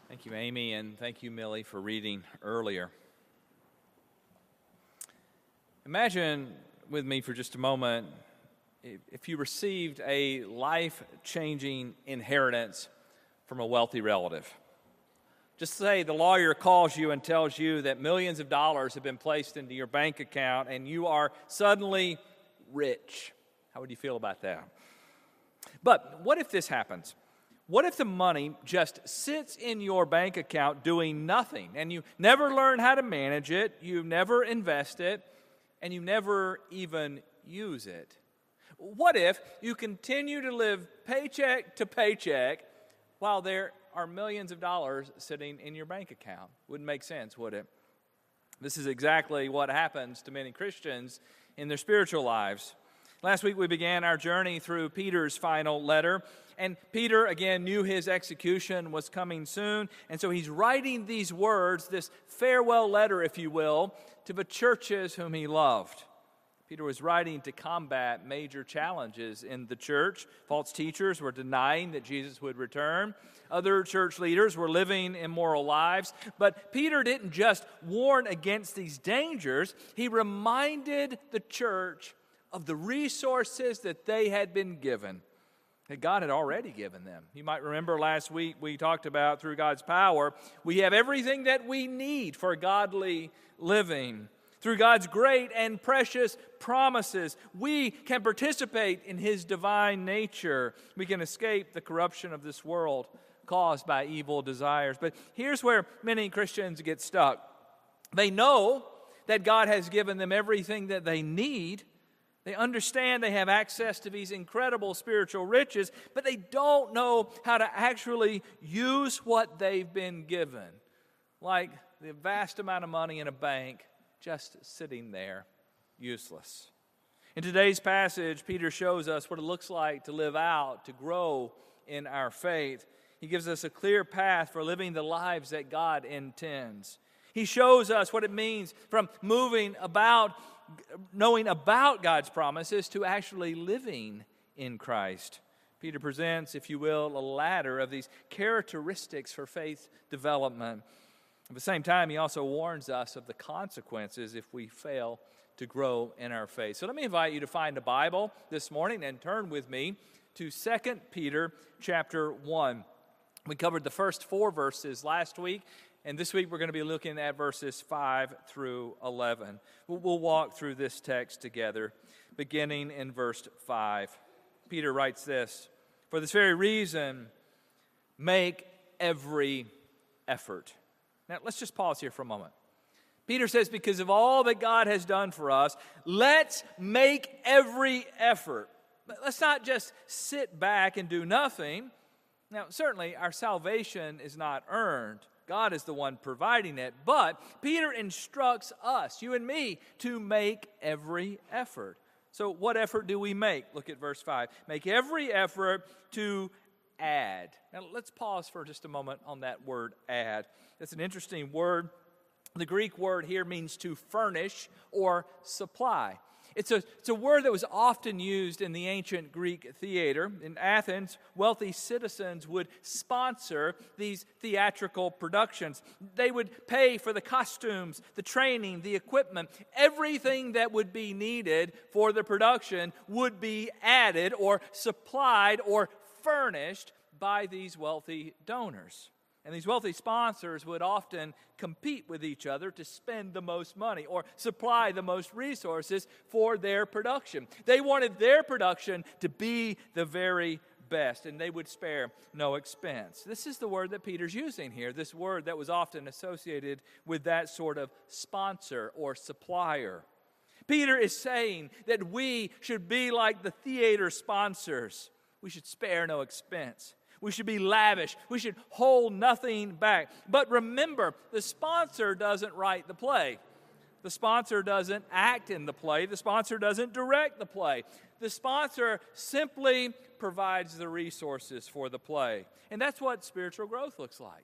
Thank you, Amy, and thank you, Millie, for reading earlier. Imagine with me for just a moment if you received a life-changing inheritance from a wealthy relative. Just say the lawyer calls you and tells you that millions of dollars have been placed into your bank account and you are suddenly rich. How would you feel about that? But what if this happens? What if the money just sits in your bank account doing nothing, and you never learn how to manage it, you never invest it, and you never even use it? What if you continue to live paycheck to paycheck while there are millions of dollars sitting in your bank account? Wouldn't make sense, would it? This is exactly what happens to many Christians in their spiritual lives. Last week we began our journey through Peter's final letter, and Peter again knew his execution was coming soon, and so he's writing these words, this farewell letter, if you will, to the churches whom he loved. Peter was writing to combat major challenges in the church. False teachers were denying that Jesus would return. Other church leaders were living immoral lives. But Peter didn't just warn against these dangers, he reminded the church of the resources that they had been given, that God had already given them. You might remember last week we talked about through God's power, we have everything that we need for godly living. Through God's great and precious promises, we can participate in His divine nature. We can escape the corruption of this world caused by evil desires. But here's where many Christians get stuck. They know that God has given them everything that they need. They understand they have access to these incredible spiritual riches, but they don't know how to actually use what they've been given. Like the vast amount of money in a bank just sitting there, useless. In today's passage, Peter shows us what it looks like to live out, to grow in our faith. He gives us a clear path for living the lives that God intends. He shows us what it means from moving about, knowing about God's promises to actually living in Christ. Peter presents, if you will, a ladder of these characteristics for faith development. At the same time, he also warns us of the consequences if we fail to grow in our faith. So let me invite you to find a Bible this morning and turn with me to 2 Peter chapter 1. We covered the first 4 verses last week, and this week we're going to be looking at verses 5 through 11. We'll walk through this text together, beginning in verse 5. Peter writes this, "For this very reason, make every effort." Now, let's just pause here for a moment. Peter says, because of all that God has done for us, let's make every effort. Let's not just sit back and do nothing. Now, certainly, our salvation is not earned. God is the one providing it. But Peter instructs us, you and me, to make every effort. So what effort do we make? Look at verse 5. Make every effort to add. Now, let's pause for just a moment on that word add. That's an interesting word. The Greek word here means to furnish or supply. It's a word that was often used in the ancient Greek theater. In Athens, wealthy citizens would sponsor these theatrical productions. They would pay for the costumes, the training, the equipment. Everything that would be needed for the production would be added or supplied or furnished by these wealthy donors. And these wealthy sponsors would often compete with each other to spend the most money or supply the most resources for their production. They wanted their production to be the very best, and they would spare no expense. This is the word that Peter's using here, this word that was often associated with that sort of sponsor or supplier. Peter is saying that we should be like the theater sponsors. We should spare no expense. We should be lavish. We should hold nothing back. But remember, the sponsor doesn't write the play. The sponsor doesn't act in the play. The sponsor doesn't direct the play. The sponsor simply provides the resources for the play. And that's what spiritual growth looks like.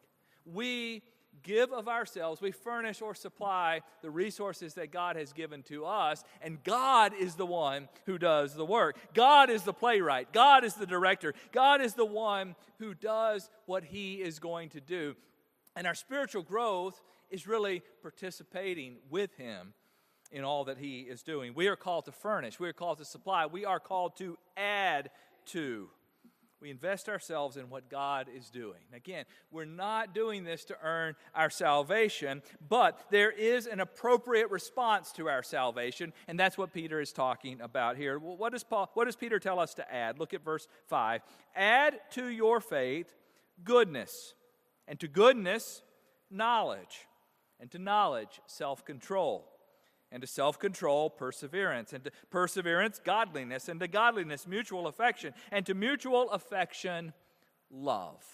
We give of ourselves, we furnish or supply the resources that God has given to us, and God is the one who does the work. God is the playwright. God is the director. God is the one who does what He is going to do. And our spiritual growth is really participating with Him in all that He is doing. We are called to furnish. We are called to supply. We are called to add to. We invest ourselves in what God is doing. Again, we're not doing this to earn our salvation, but there is an appropriate response to our salvation, and that's what Peter is talking about here. Well, what does Peter tell us to add? Look at verse 5. Add to your faith goodness, and to goodness, knowledge, and to knowledge, self-control, and to self-control, perseverance, and to perseverance, godliness, and to godliness, mutual affection, and to mutual affection, love.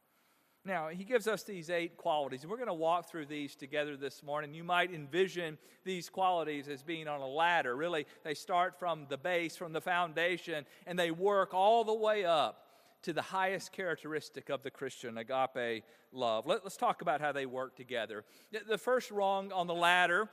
Now, he gives us these 8 qualities, and we're going to walk through these together this morning. You might envision these qualities as being on a ladder. Really, they start from the base, from the foundation, and they work all the way up to the highest characteristic of the Christian, agape love. Let's talk about how they work together. The first rung on the ladder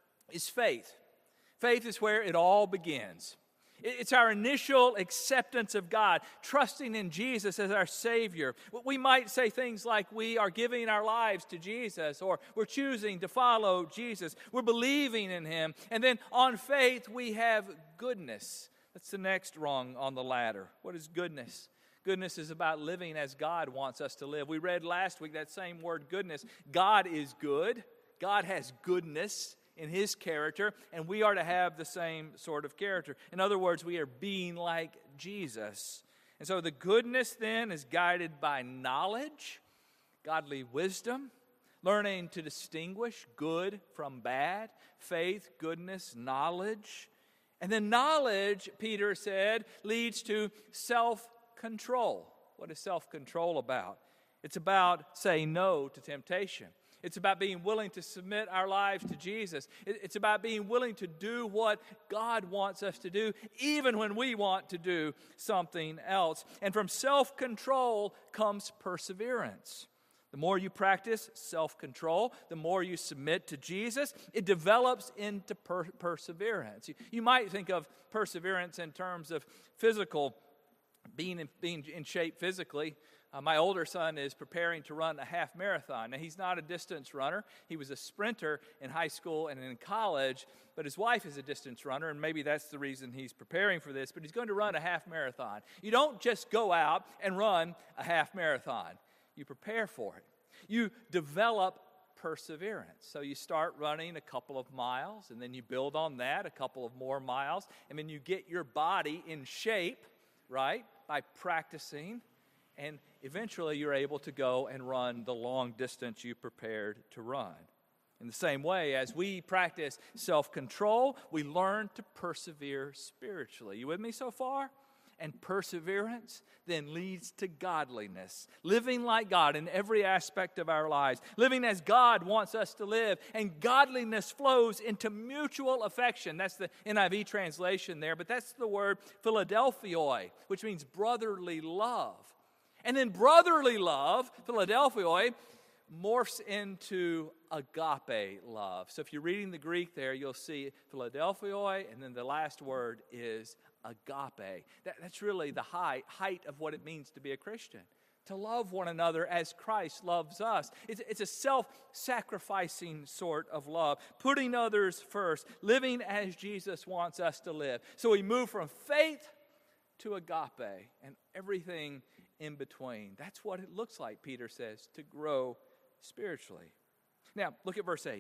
is faith. Faith is where it all begins. It's our initial acceptance of God, trusting in Jesus as our Savior. We might say things like we are giving our lives to Jesus, or we're choosing to follow Jesus. We're believing in Him. And then on faith, we have goodness. That's the next rung on the ladder. What is goodness? Goodness is about living as God wants us to live. We read last week that same word, goodness. God is good. God has goodness in His character, and we are to have the same sort of character. In other words, we are being like Jesus. And so the goodness then is guided by knowledge, godly wisdom, learning to distinguish good from bad, faith, goodness, knowledge. And then knowledge, Peter said, leads to self-control. What is self-control about? It's about saying no to temptation. It's about being willing to submit our lives to Jesus. It's about being willing to do what God wants us to do, even when we want to do something else. And from self-control comes perseverance. The more you practice self-control, the more you submit to Jesus, it develops into perseverance. You might think of perseverance in terms of physical, being in shape physically. My older son is preparing to run a half marathon. Now, he's not a distance runner. He was a sprinter in high school and in college, but his wife is a distance runner, and maybe that's the reason he's preparing for this, but he's going to run a half marathon. You don't just go out and run a half marathon. You prepare for it. You develop perseverance. So you start running a couple of miles, and then you build on that a couple of more miles, and then you get your body in shape, right, by practicing. And eventually you're able to go and run the long distance you prepared to run. In the same way, as we practice self-control, we learn to persevere spiritually. You with me so far? And perseverance then leads to godliness. Living like God in every aspect of our lives. Living as God wants us to live. And godliness flows into mutual affection. That's the NIV translation there, but that's the word Philadelphoi, which means brotherly love. And then brotherly love, Philadelphoi, morphs into agape love. So if you're reading the Greek there, you'll see Philadelphoi, and then the last word is agape. That's really the height of what it means to be a Christian. To love one another as Christ loves us. It's a self-sacrificing sort of love. Putting others first. Living as Jesus wants us to live. So we move from faith to agape and everything in between. That's what it looks like, Peter says, to grow spiritually. Now, look at verse 8.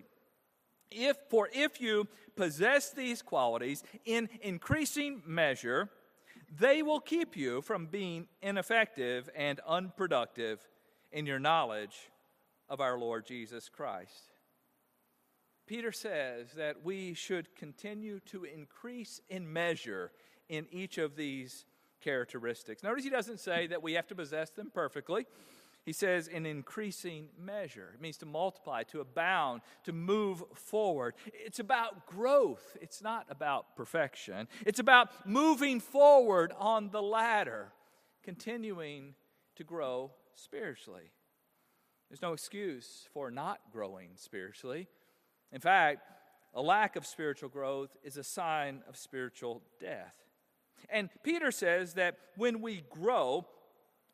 If you possess these qualities in increasing measure, they will keep you from being ineffective and unproductive in your knowledge of our Lord Jesus Christ. Peter says that we should continue to increase in measure in each of these characteristics. Notice he doesn't say that we have to possess them perfectly. He says in increasing measure. It means to multiply, to abound, to move forward. It's about growth. It's not about perfection. It's about moving forward on the ladder, continuing to grow spiritually. There's no excuse for not growing spiritually. In fact, a lack of spiritual growth is a sign of spiritual death. And Peter says that when we grow,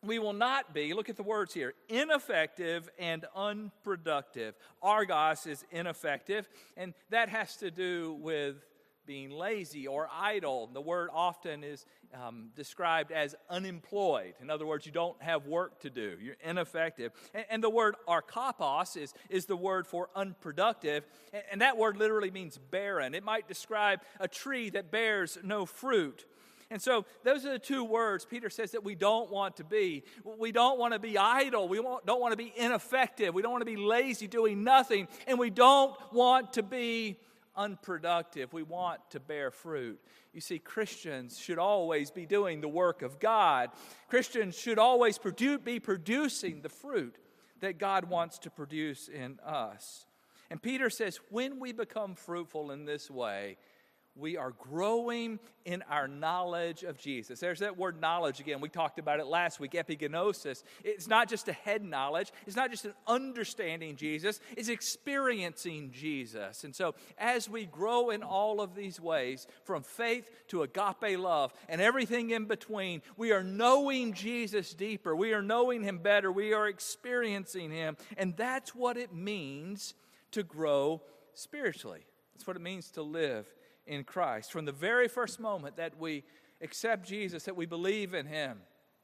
we will not be, look at the words here, ineffective and unproductive. Argos is ineffective, and that has to do with being lazy or idle. The word often is described as unemployed. In other words, you don't have work to do. You're ineffective. And the word arkopos is the word for unproductive, and that word literally means barren. It might describe a tree that bears no fruit. And so those are the two words Peter says that we don't want to be. We don't want to be idle. We don't want to be ineffective. We don't want to be lazy doing nothing. And we don't want to be unproductive. We want to bear fruit. You see, Christians should always be doing the work of God. Christians should always be producing the fruit that God wants to produce in us. And Peter says, when we become fruitful in this way, we are growing in our knowledge of Jesus. There's that word knowledge again. We talked about it last week, epigenosis. It's not just a head knowledge. It's not just an understanding Jesus. It's experiencing Jesus. And so as we grow in all of these ways, from faith to agape love and everything in between, we are knowing Jesus deeper. We are knowing Him better. We are experiencing Him. And that's what it means to grow spiritually. That's what it means to live in Christ. From the very first moment that we accept Jesus, that we believe in Him,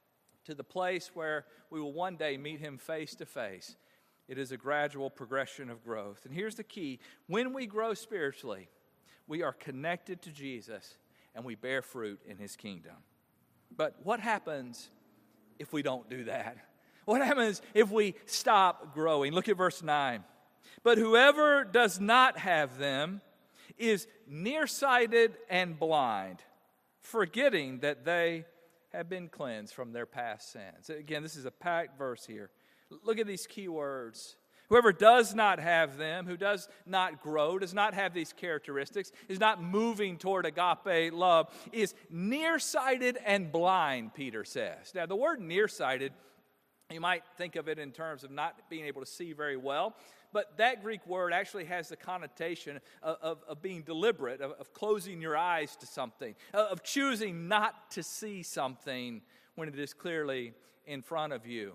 to the place where we will one day meet Him face to face, it is a gradual progression of growth. And here's the key. When we grow spiritually, we are connected to Jesus and we bear fruit in His kingdom. But what happens if we don't do that? What happens if we stop growing? Look at verse 9. But whoever does not have them is nearsighted and blind, forgetting that they have been cleansed from their past sins. Again, this is a packed verse here. Look at these key words. Whoever does not have them, who does not grow, does not have these characteristics, is not moving toward agape love, is nearsighted and blind, Peter says. Now, the word nearsighted, you might think of it in terms of not being able to see very well. But that Greek word actually has the connotation of being deliberate, of closing your eyes to something, of choosing not to see something when it is clearly in front of you.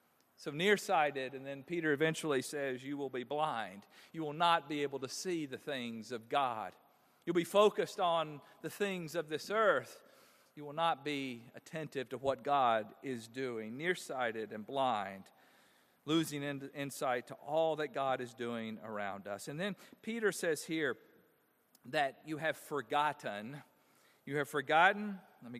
So nearsighted, and then Peter eventually says, you will be blind. You will not be able to see the things of God. You'll be focused on the things of this earth. You will not be attentive to what God is doing. Nearsighted and blind, losing insight to all that God is doing around us. And then Peter says here that you have forgotten. You have forgotten,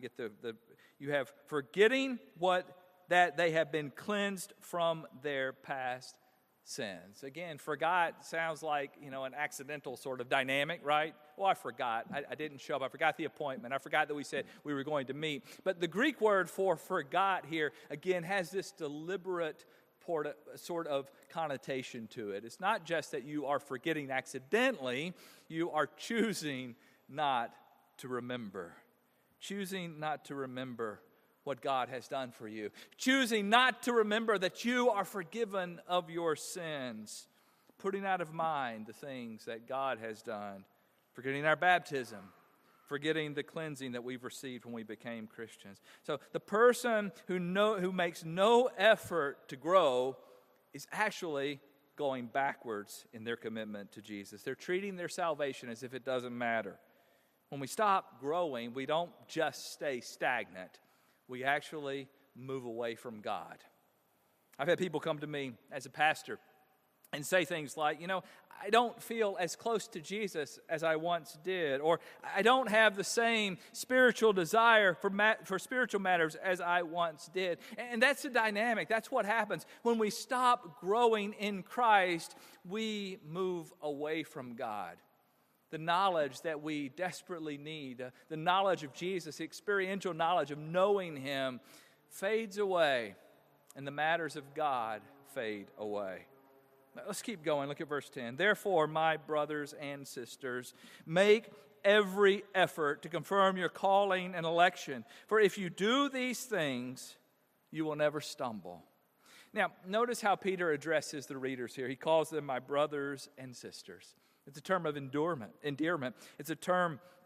you have forgetting that they have been cleansed from their past sins. Again, forgot sounds like, an accidental sort of dynamic, right? Well, I forgot. I didn't show up. I forgot the appointment. I forgot that we said we were going to meet. But the Greek word for forgot here, again, has this deliberate sort of connotation to it. It's not just that you are forgetting accidentally, you are choosing not to remember. Choosing not to remember what God has done for you. Choosing not to remember that you are forgiven of your sins. Putting out of mind the things that God has done. Forgetting our baptism. Forgetting the cleansing that we've received when we became Christians. So the person who makes no effort to grow is actually going backwards in their commitment to Jesus. They're treating their salvation as if it doesn't matter. When we stop growing, we don't just stay stagnant. We actually move away from God. I've had people come to me as a pastor and say things like, I don't feel as close to Jesus as I once did, or I don't have the same spiritual desire for spiritual matters as I once did. And that's the dynamic. That's what happens. When we stop growing in Christ, we move away from God. The knowledge that we desperately need, the knowledge of Jesus, the experiential knowledge of knowing Him, fades away, and the matters of God fade away. Let's keep going. Look at verse 10. Therefore, my brothers and sisters, make every effort to confirm your calling and election. For if you do these things, you will never stumble. Now, notice how Peter addresses the readers here. He calls them my brothers and sisters. It's a term of endearment. It's a term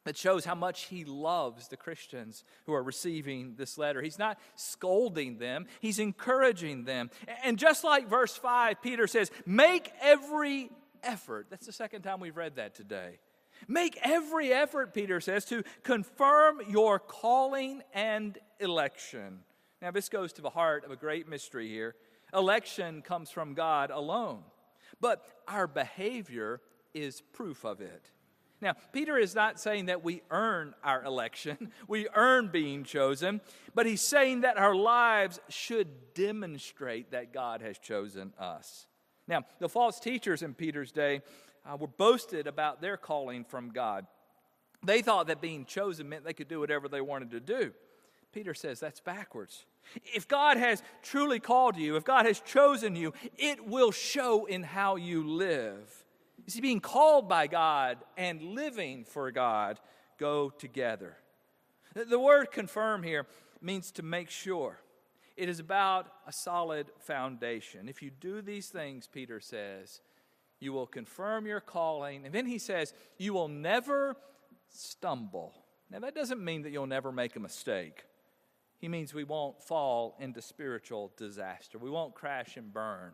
that shows how much he loves the Christians who are receiving this letter. He's not scolding them, he's encouraging them. And just like verse 5, Peter says, make every effort. That's the second time we've read that today. Make every effort, Peter says, to confirm your calling and election. Now, this goes to the heart of a great mystery here. Election comes from God alone, but our behavior is proof of it. Now, Peter is not saying that we earn our election, we earn being chosen, but he's saying that our lives should demonstrate that God has chosen us. Now, the false teachers in Peter's day were boasted about their calling from God. They thought that being chosen meant they could do whatever they wanted to do. Peter says that's backwards. If God has truly called you, if God has chosen you, it will show in how you live. You see, being called by God and living for God go together. The word confirm here means to make sure. It is about a solid foundation. If you do these things, Peter says, you will confirm your calling. And then he says, you will never stumble. Now, that doesn't mean that you'll never make a mistake. He means we won't fall into spiritual disaster. We won't crash and burn.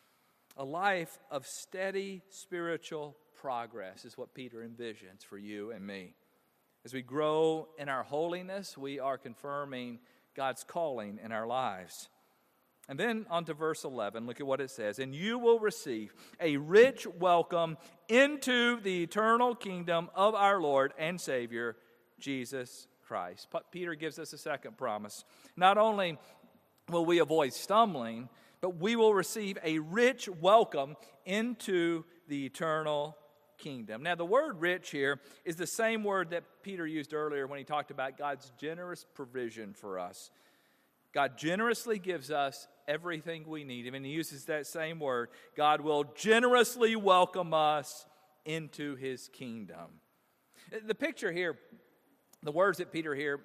A life of steady spiritual progress is what Peter envisions for you and me. As we grow in our holiness, we are confirming God's calling in our lives. And then on to verse 11, look at what it says. And you will receive a rich welcome into the eternal kingdom of our Lord and Savior, Jesus Christ. Peter gives us a second promise. Not only will we avoid stumbling, but we will receive a rich welcome into the eternal kingdom. Now, the word rich here is the same word that Peter used earlier when he talked about God's generous provision for us. God generously gives us everything we need. And he uses that same word. God will generously welcome us into his kingdom. The picture here, the words that Peter here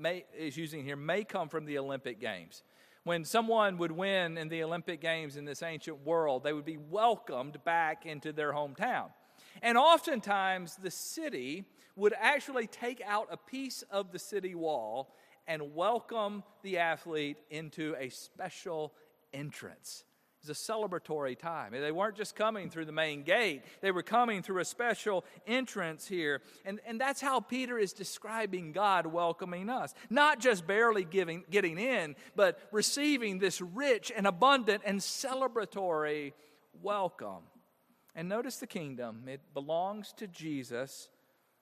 is using here may come from the Olympic Games. When someone would win in the Olympic Games in this ancient world, they would be welcomed back into their hometown. And oftentimes, the city would actually take out a piece of the city wall and welcome the athlete into a special entrance. It was a celebratory time. They weren't just coming through the main gate. They were coming through a special entrance here. And that's how Peter is describing God welcoming us. Not just barely getting in, but receiving this rich and abundant and celebratory welcome. And notice the kingdom. It belongs to Jesus,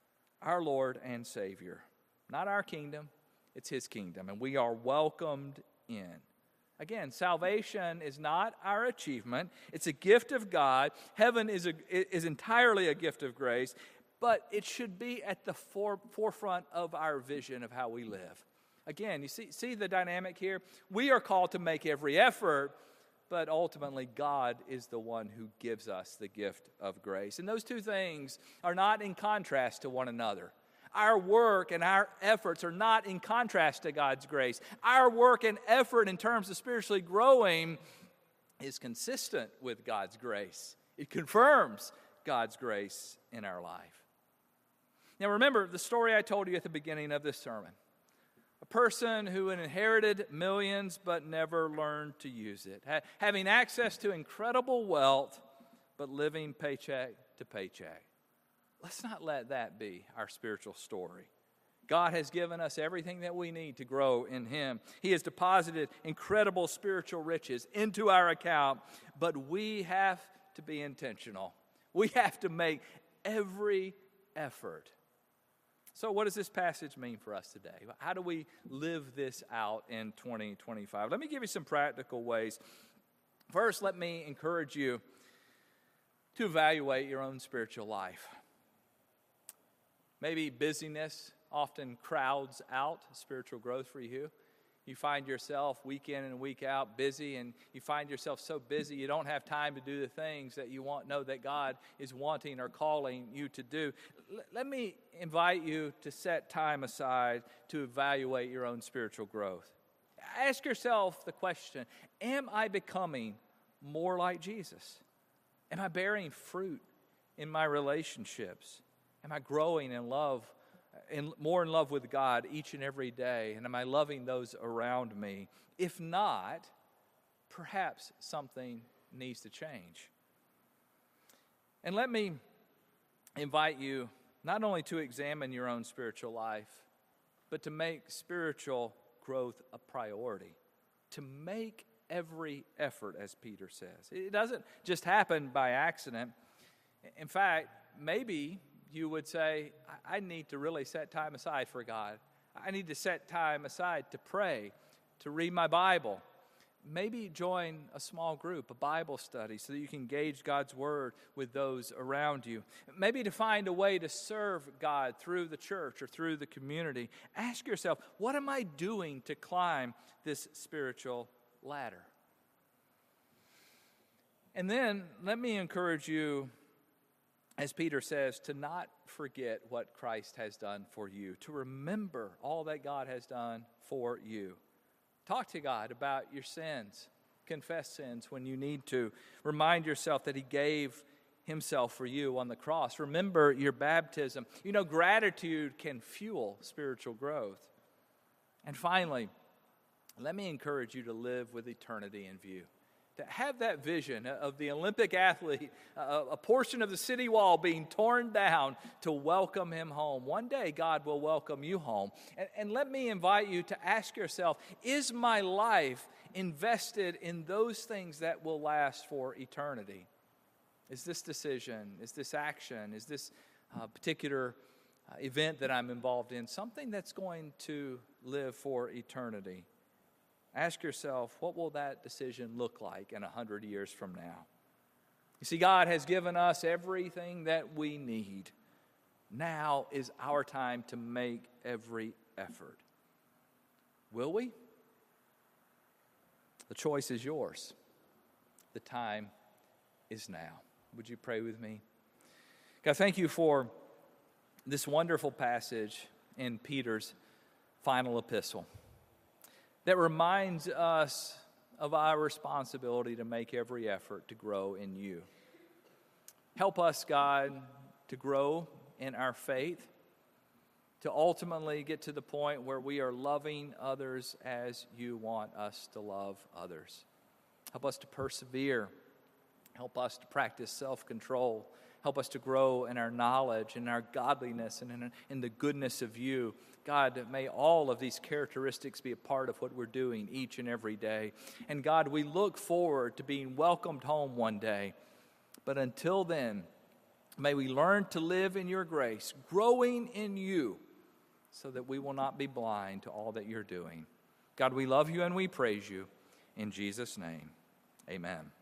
our Lord and Savior. Not our kingdom, it's his kingdom. And we are welcomed in. Again, salvation is not our achievement. It's a gift of God. Heaven is entirely a gift of grace, but it should be at the forefront of our vision of how we live. Again, you see the dynamic here? We are called to make every effort, but ultimately God is the one who gives us the gift of grace. And those two things are not in contrast to one another. Our work and our efforts are not in contrast to God's grace. Our work and effort in terms of spiritually growing is consistent with God's grace. It confirms God's grace in our life. Now remember the story I told you at the beginning of this sermon. A person who inherited millions but never learned to use it. Having access to incredible wealth but living paycheck to paycheck. Let's not let that be our spiritual story. God has given us everything that we need to grow in him. He has deposited incredible spiritual riches into our account, but we have to be intentional. We have to make every effort. So what does this passage mean for us today? How do we live this out in 2025? Let me give you some practical ways. First, let me encourage you to evaluate your own spiritual life. Maybe busyness often crowds out spiritual growth for you. You find yourself week in and week out busy, and you find yourself so busy you don't have time to do the things that you know that God is wanting or calling you to do. Let me invite you to set time aside to evaluate your own spiritual growth. Ask yourself the question, am I becoming more like Jesus? Am I bearing fruit in my relationships? Am I growing in love more in love with God each and every day? And am I loving those around me? If not, perhaps something needs to change. And let me invite you not only to examine your own spiritual life, but to make spiritual growth a priority. To make every effort, as Peter says. It doesn't just happen by accident. In fact, maybe you would say, I need to really set time aside for God. I need to set time aside to pray, to read my Bible. Maybe join a small group, a Bible study, so that you can engage God's Word with those around you. Maybe to find a way to serve God through the church or through the community. Ask yourself, what am I doing to climb this spiritual ladder? And then let me encourage you, as Peter says, to not forget what Christ has done for you, to remember all that God has done for you. Talk to God about your sins. Confess sins when you need to. Remind yourself that He gave Himself for you on the cross. Remember your baptism. You know, gratitude can fuel spiritual growth. And finally, let me encourage you to live with eternity in view. To have that vision of the Olympic athlete, a portion of the city wall being torn down to welcome him home. One day, God will welcome you home. And let me invite you to ask yourself, is my life invested in those things that will last for eternity? Is this decision, is this action, is this particular event that I'm involved in something that's going to live for eternity? Ask yourself, what will that decision look like in 100 years from now? You see, God has given us everything that we need. Now is our time to make every effort. Will we? The choice is yours. The time is now. Would you pray with me? God, thank you for this wonderful passage in Peter's final epistle that reminds us of our responsibility to make every effort to grow in you. Help us, God, to grow in our faith, to ultimately get to the point where we are loving others as you want us to love others. Help us to persevere. Help us to practice self-control. Help us to grow in our knowledge and our godliness and in the goodness of you. God, may all of these characteristics be a part of what we're doing each and every day. And God, we look forward to being welcomed home one day. But until then, may we learn to live in your grace, growing in you, so that we will not be blind to all that you're doing. God, we love you and we praise you. In Jesus' name, amen.